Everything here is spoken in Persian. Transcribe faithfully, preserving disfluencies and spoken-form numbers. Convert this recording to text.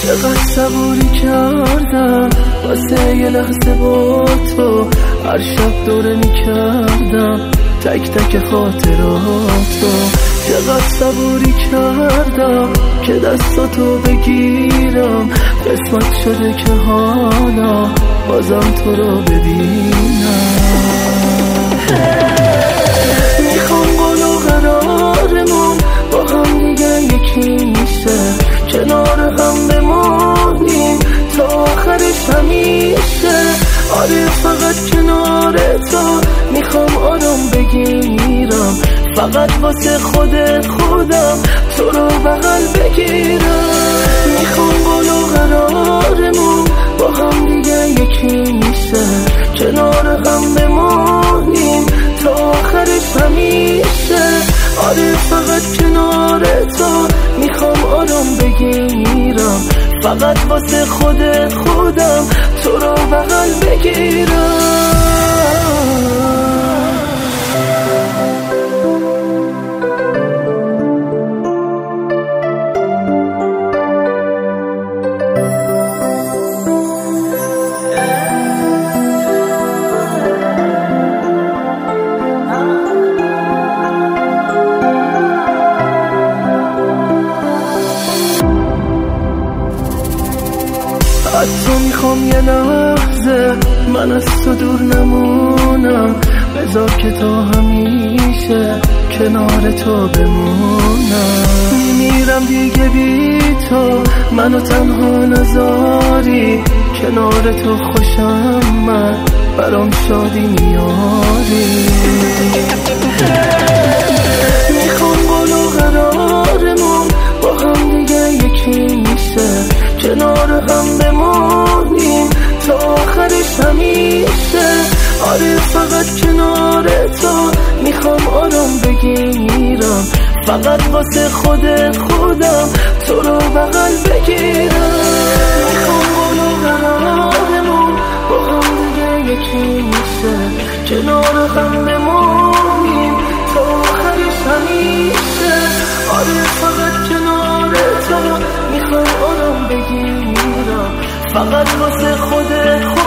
چقدر صبوری کردم واسه یه لحظه با تو، هر شب دوره میکردم تک تک خاطراتو. چقدر صبوری کردم که دستاتو بگیرم، قسمت شده که حالا بازم تو رو ببینم. میخوام قول و قرارمون با هم دیگه یکی میشه، کنار هم بمونیم تا آخرش همیشه. آره فقط کنار تو میخوام آرام بگیرم، فقط واسه خود خودم تو رو بغل بگیرم. میخوام قول و قرارمون با هم دیگه یکی میشه، کنار هم بمونیم تا آخرش همیشه. آره فقط کنار تو میخوام آرام بگیرم، فقط واسه خود خودم تو رو بغل بگیرم. حتی میخوام یه لحظه من از تو دور نمونم، بذار که تا همیشه کنار تو بمونم. میمیرم دیگه بی تو، منو تنها نذاری، کنار تو خوشم من، برام شادی میاری. میخوام قول و قرارمون با هم دیگه یکی میشه، کنار هم بمونیم تا آخرش همیشه. آره فقط کنار تو میخوام آرام بگیرم، فقط واسه خود خودم تو رو بغل بگیرم. میخوام قول و قرارمون با هم دیگه یکی میشه، کنار هم بمونیم تا آخرش همیشه. آره فقط کنار تو میخوام آرام بگیرم، فقط واسه خود خودم